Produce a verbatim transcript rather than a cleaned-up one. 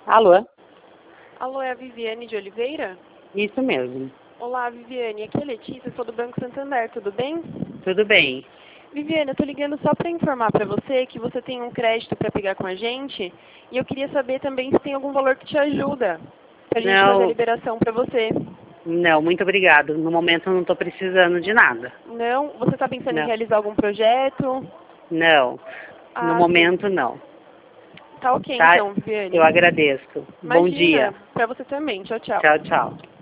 Alô? Alô, é a Viviane de Oliveira? Isso mesmo. Olá, Viviane. Aqui é a Letícia, sou do Banco Santander, tudo bem? Tudo bem. Viviane, eu tô ligando só para informar para você que você tem um crédito para pegar com a gente e eu queria saber também se tem algum valor que te ajuda pra gente fazer a Não, liberação para você. não, muito obrigado. No momento eu não estou precisando de nada. Não? Você está pensando em Não, realizar algum projeto? não. No Ah, sim. momento não. Tá ok Tá? então, Viviane. Eu agradeço. Bom Imagina, dia. para você também. Tchau, tchau. Tchau, tchau.